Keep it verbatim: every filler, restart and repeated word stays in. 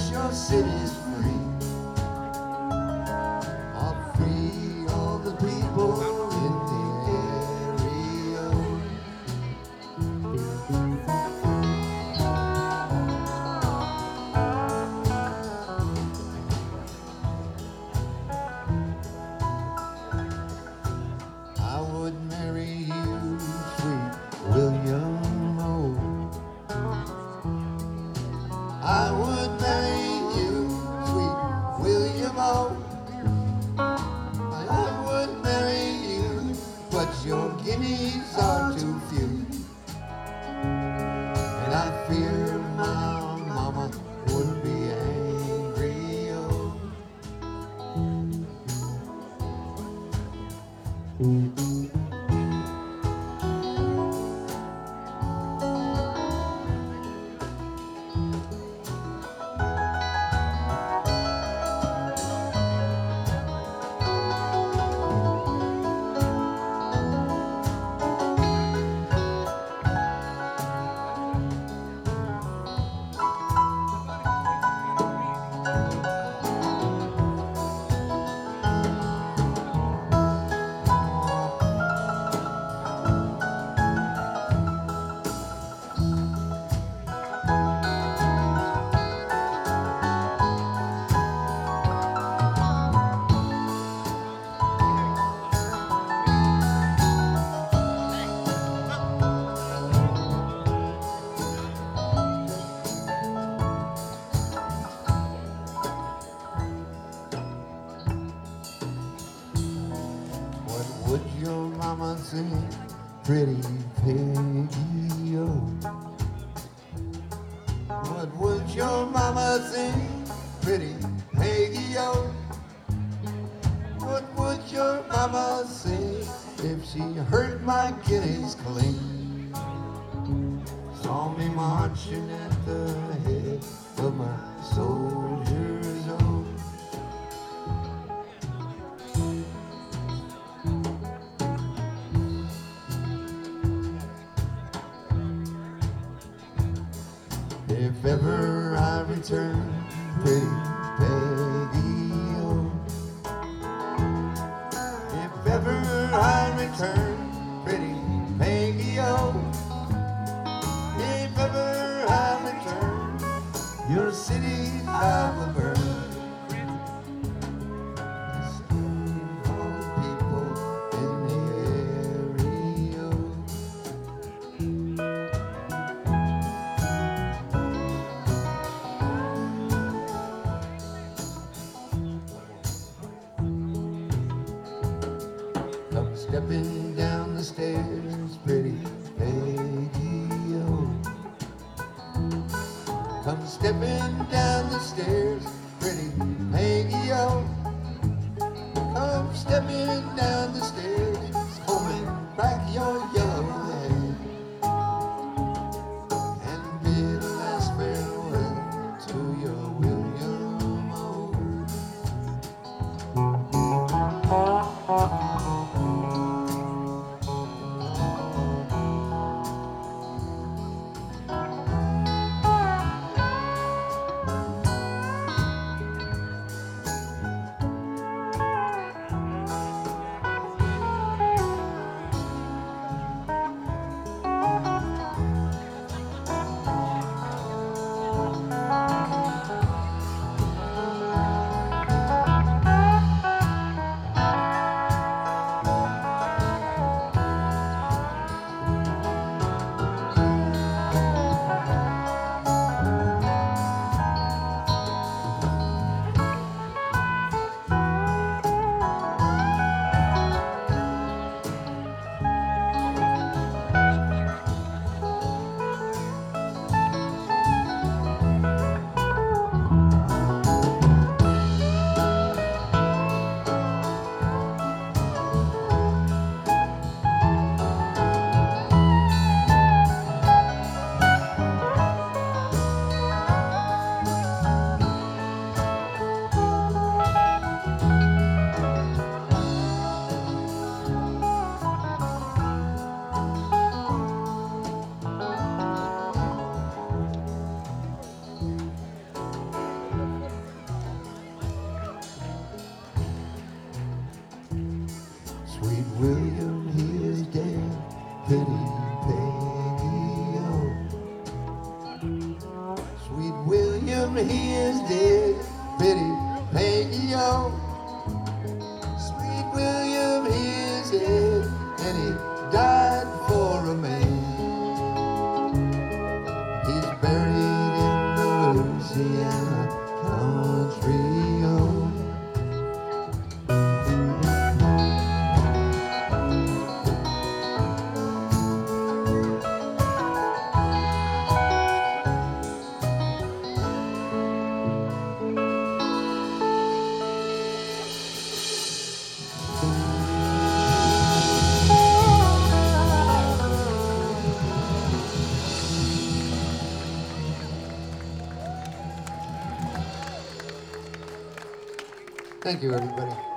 wish your city's free. I'll free all the people in the area. I would marry you, sweet William O. I would marry you, sweet William O. I would marry you, but your guineas are too few. And I fear my mama would be angry, oh. What would your mama say, pretty Peggy, oh? What would your mama say, pretty Peggy, oh? What would your mama say if she heard my guineas cling? Saw me marching at the head of my soldiers, oh. If ever I return, pretty Peggy, oh. If ever I return, pretty Peggy, oh. If ever I return, your city I will burn. Save all the people in the area. Come stepping down the stairs, pretty Peggy, oh. Come stepping down the stairs, pretty Peggy, oh. Come stepping down the stairs, combing back your yellow hair, and bid a last farewell to your William O. pretty Peggy-O. Sweet William, he is dead, and he died for a man. He's buried in the Louisiana country home. Thank you, everybody.